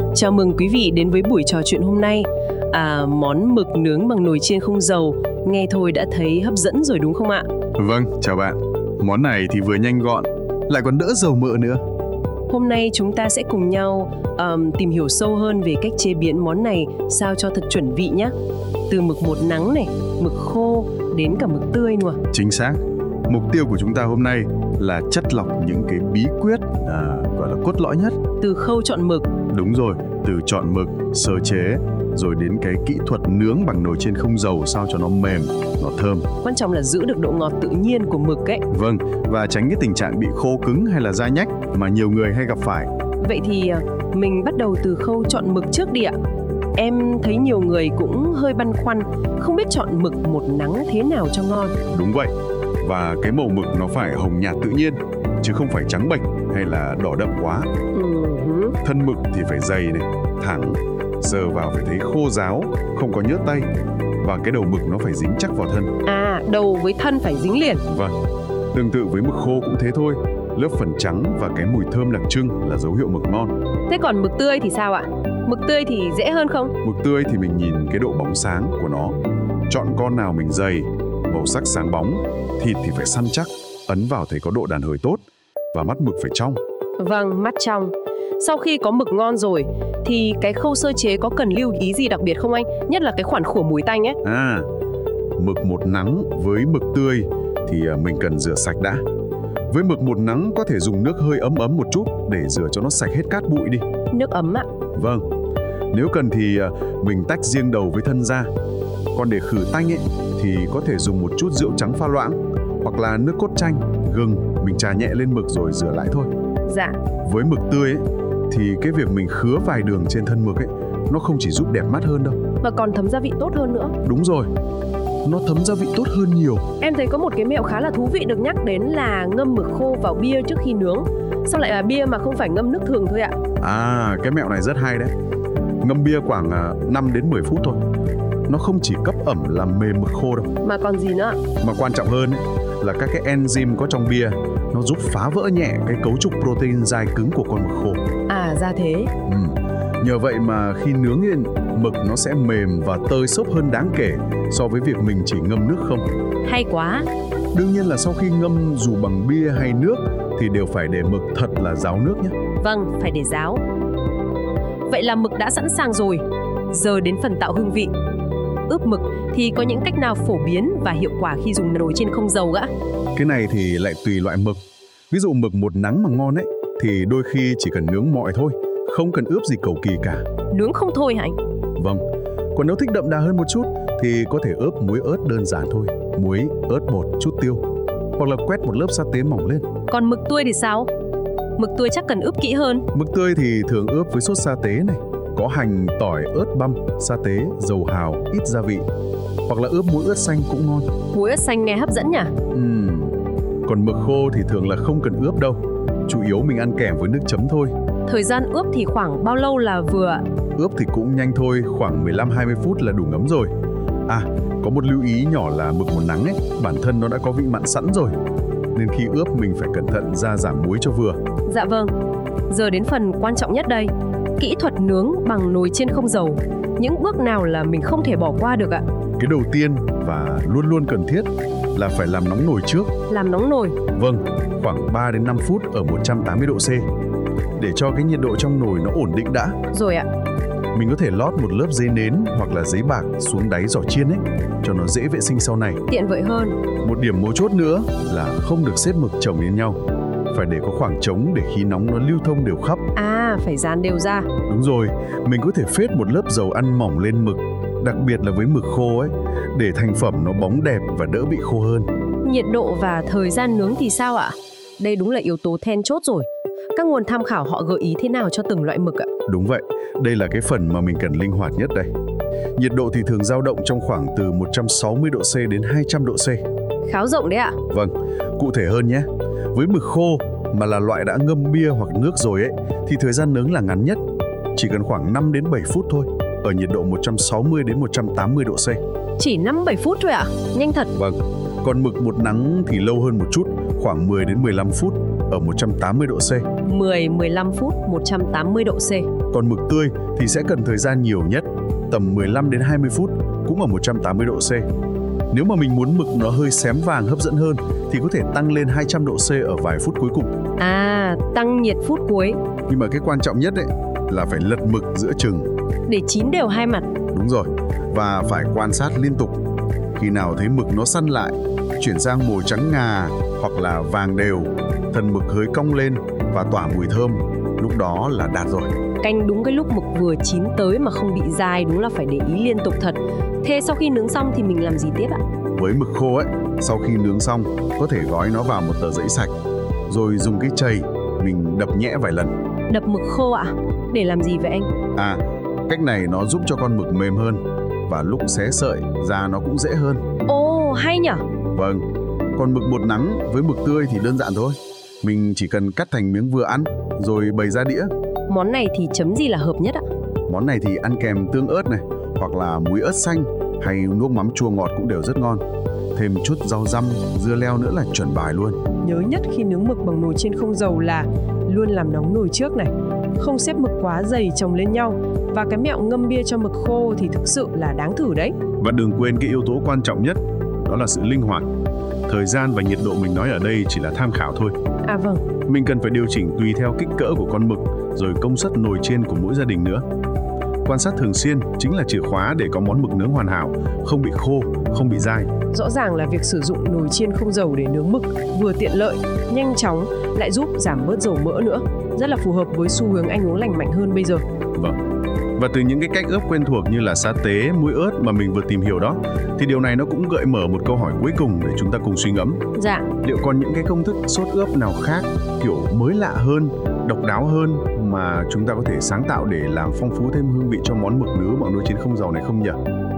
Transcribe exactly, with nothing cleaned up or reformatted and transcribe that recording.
Chào mừng quý vị đến với buổi trò chuyện hôm nay. À, món mực nướng bằng nồi chiên không dầu, nghe thôi đã thấy hấp dẫn rồi đúng không ạ? Vâng, chào bạn. Món này thì vừa nhanh gọn, lại còn đỡ dầu mỡ nữa. Hôm nay chúng ta sẽ cùng nhau um, tìm hiểu sâu hơn về cách chế biến món này sao cho thật chuẩn vị nhé. Từ mực một nắng này, mực khô đến cả mực tươi nữa. Chính xác. Mục tiêu của chúng ta hôm nay là chắt lọc những cái bí quyết à, gọi là cốt lõi nhất. Từ khâu chọn mực. Đúng rồi, từ chọn mực, sơ chế, rồi đến cái kỹ thuật nướng bằng nồi chiên không dầu sao cho nó mềm, nó thơm. Quan trọng là giữ được độ ngọt tự nhiên của mực ấy. Vâng, và tránh cái tình trạng bị khô cứng hay là dai nhách mà nhiều người hay gặp phải. Vậy thì mình bắt đầu từ khâu chọn mực trước đi ạ. Em thấy nhiều người cũng hơi băn khoăn, không biết chọn mực một nắng thế nào cho ngon. Đúng vậy, và cái màu mực nó phải hồng nhạt tự nhiên, chứ không phải trắng bệch hay là đỏ đậm quá. Uh-huh. Thân mực thì phải dày này, thẳng, sờ vào phải thấy khô ráo, không có nhớt tay. Và cái đầu mực nó phải dính chắc vào thân. À, đầu với thân phải dính liền. Vâng, tương tự với mực khô cũng thế thôi. Lớp phần trắng và cái mùi thơm đặc trưng là dấu hiệu mực ngon. Thế còn mực tươi thì sao ạ? Mực tươi thì dễ hơn không? Mực tươi thì mình nhìn cái độ bóng sáng của nó. Chọn con nào mình dày, màu sắc sáng bóng, thịt thì phải săn chắc, ấn vào thấy có độ đàn hồi tốt, và mắt mực phải trong. Vâng, mắt trong. Sau khi có mực ngon rồi thì cái khâu sơ chế có cần lưu ý gì đặc biệt không anh? Nhất là cái khoản khủa mùi tanh ấy. À, mực một nắng với mực tươi thì mình cần rửa sạch đã. Với mực một nắng có thể dùng nước hơi ấm ấm một chút để rửa cho nó sạch hết cát bụi đi. Nước ấm ạ? Vâng. Nếu cần thì mình tách riêng đầu với thân ra. Còn để khử tanh ấy thì có thể dùng một chút rượu trắng pha loãng hoặc là nước cốt chanh, gừng, mình chà nhẹ lên mực rồi rửa lại thôi. Dạ. Với mực tươi ấy, thì cái việc mình khứa vài đường trên thân mực ấy nó không chỉ giúp đẹp mắt hơn đâu, mà còn thấm gia vị tốt hơn nữa. Đúng rồi, nó thấm gia vị tốt hơn nhiều. Em thấy có một cái mẹo khá là thú vị được nhắc đến là ngâm mực khô vào bia trước khi nướng. Sao lại là bia mà không phải ngâm nước thường thôi ạ? À, cái mẹo này rất hay đấy. Ngâm bia khoảng năm đến mười phút thôi. Nó không chỉ cấp ẩm làm mềm mực khô đâu, mà còn gì nữa? Mà quan trọng hơn ấy, là các cái enzyme có trong bia nó giúp phá vỡ nhẹ cái cấu trúc protein dai cứng của con mực khô. À, ra thế. Ừ. Nhờ vậy mà khi nướng lên, mực nó sẽ mềm và tơi xốp hơn đáng kể so với việc mình chỉ ngâm nước không. Hay quá. Đương nhiên là sau khi ngâm dù bằng bia hay nước thì đều phải để mực thật là ráo nước nhé. Vâng, phải để ráo. Vậy là mực đã sẵn sàng rồi. Giờ đến phần tạo hương vị. Ướp mực thì có những cách nào phổ biến và hiệu quả khi dùng nồi chiên không dầu ạ? Cái này thì lại tùy loại mực. Ví dụ mực một nắng mà ngon ấy thì đôi khi chỉ cần nướng mọi thôi, không cần ướp gì cầu kỳ cả. Nướng không thôi hả anh? Vâng. Còn nếu thích đậm đà hơn một chút thì có thể ướp muối ớt đơn giản thôi. Muối, ớt bột, chút tiêu. Hoặc là quét một lớp sa tế mỏng lên. Còn mực tươi thì sao? Mực tươi chắc cần ướp kỹ hơn. Mực tươi thì thường ướp với sốt sa tế này, có hành, tỏi, ớt băm, sa tế, dầu hào, ít gia vị. Hoặc là ướp muối ớt xanh cũng ngon. Muối ớt xanh nghe hấp dẫn nhỉ? Uhm. Còn mực khô thì thường là không cần ướp đâu. Chủ yếu mình ăn kèm với nước chấm thôi. Thời gian ướp thì khoảng bao lâu là vừa? Ướp thì cũng nhanh thôi, khoảng mười lăm đến hai mươi phút là đủ ngấm rồi. À, có một lưu ý nhỏ là mực một nắng ấy, bản thân nó đã có vị mặn sẵn rồi. Nên khi ướp mình phải cẩn thận gia giảm muối cho vừa. Dạ vâng. Giờ đến phần quan trọng nhất đây. Kỹ thuật nướng bằng nồi chiên không dầu. Những bước nào là mình không thể bỏ qua được ạ? Cái đầu tiên và luôn luôn cần thiết là phải làm nóng nồi trước. Làm nóng nồi? Vâng, khoảng ba đến năm phút ở một trăm tám mươi độ C. Để cho cái nhiệt độ trong nồi nó ổn định đã. Rồi ạ. Mình có thể lót một lớp giấy nến hoặc là giấy bạc xuống đáy giỏ chiên ấy, cho nó dễ vệ sinh sau này. Tiện vậy hơn. Một điểm mấu chốt nữa là không được xếp mực chồng lên nhau. Phải để có khoảng trống để khí nóng nó lưu thông đều khắp. À, phải dàn đều ra. Đúng rồi, mình có thể phết một lớp dầu ăn mỏng lên mực, đặc biệt là với mực khô ấy, để thành phẩm nó bóng đẹp và đỡ bị khô hơn. Nhiệt độ và thời gian nướng thì sao ạ? Đây đúng là yếu tố then chốt rồi. Các nguồn tham khảo họ gợi ý thế nào cho từng loại mực ạ? Đúng vậy, đây là cái phần mà mình cần linh hoạt nhất đây. Nhiệt độ thì thường dao động trong khoảng từ một trăm sáu mươi độ C đến hai trăm độ C. Khá rộng đấy ạ. Vâng, cụ thể hơn nhé. Với mực khô mà là loại đã ngâm bia hoặc nước rồi ấy, thì thời gian nướng là ngắn nhất, chỉ cần khoảng năm đến bảy phút thôi, ở nhiệt độ một trăm sáu mươi đến một trăm tám mươi độ C. Chỉ năm bảy phút thôi ạ? Nhanh thật. Vâng, còn mực một nắng thì lâu hơn một chút, khoảng mười đến mười lăm phút, ở một trăm tám mươi độ C. mười đến mười lăm phút một trăm tám mươi độ C. Còn mực tươi thì sẽ cần thời gian nhiều nhất, tầm mười lăm đến hai mươi phút, cũng ở một trăm tám mươi độ C. Nếu mà mình muốn mực nó hơi xém vàng hấp dẫn hơn thì có thể tăng lên hai trăm độ C ở vài phút cuối cùng. À, tăng nhiệt phút cuối. Nhưng mà cái quan trọng nhất ấy là phải lật mực giữa chừng. Để chín đều hai mặt. Đúng rồi, và phải quan sát liên tục. Khi nào thấy mực nó săn lại, chuyển sang màu trắng ngà hoặc là vàng đều, thân mực hơi cong lên và tỏa mùi thơm, lúc đó là đạt rồi. Canh đúng cái lúc mực vừa chín tới mà không bị dai, đúng là phải để ý liên tục thật. Thế sau khi nướng xong thì mình làm gì tiếp ạ? Với mực khô ấy, sau khi nướng xong, có thể gói nó vào một tờ giấy sạch, rồi dùng cái chày mình đập nhẹ vài lần. Đập mực khô ạ? Để làm gì vậy anh? À, cách này nó giúp cho con mực mềm hơn, và lúc xé sợi ra nó cũng dễ hơn. Ồ, hay nhở? Vâng, còn mực bột nắng với mực tươi thì đơn giản thôi. Mình chỉ cần cắt thành miếng vừa ăn, rồi bày ra đĩa. Món này thì chấm gì là hợp nhất ạ? Món này thì ăn kèm tương ớt này, hoặc là muối ớt xanh, hay nước mắm chua ngọt cũng đều rất ngon. Thêm chút rau răm, dưa leo nữa là chuẩn bài luôn. Nhớ nhất khi nướng mực bằng nồi chiên không dầu là luôn làm nóng nồi trước này, không xếp mực quá dày chồng lên nhau, và cái mẹo ngâm bia cho mực khô thì thực sự là đáng thử đấy. Và đừng quên cái yếu tố quan trọng nhất, đó là sự linh hoạt. Thời gian và nhiệt độ mình nói ở đây chỉ là tham khảo thôi. À vâng. Mình cần phải điều chỉnh tùy theo kích cỡ của con mực, rồi công suất nồi chiên của mỗi gia đình nữa. Quan sát thường xuyên chính là chìa khóa để có món mực nướng hoàn hảo, không bị khô, không bị dai. Rõ ràng là việc sử dụng nồi chiên không dầu để nướng mực vừa tiện lợi, nhanh chóng, lại giúp giảm bớt dầu mỡ nữa. Rất là phù hợp với xu hướng ăn uống lành mạnh hơn bây giờ. Vâng. Và từ những cái cách ướp quen thuộc như là sa tế, muối ớt mà mình vừa tìm hiểu đó, thì điều này nó cũng gợi mở một câu hỏi cuối cùng để chúng ta cùng suy ngẫm. Dạ. Liệu còn những cái công thức sốt ướp nào khác, kiểu mới lạ hơn, độc đáo hơn mà chúng ta có thể sáng tạo để làm phong phú thêm hương vị cho món mực nướng bằng nồi chiên không dầu này không nhỉ?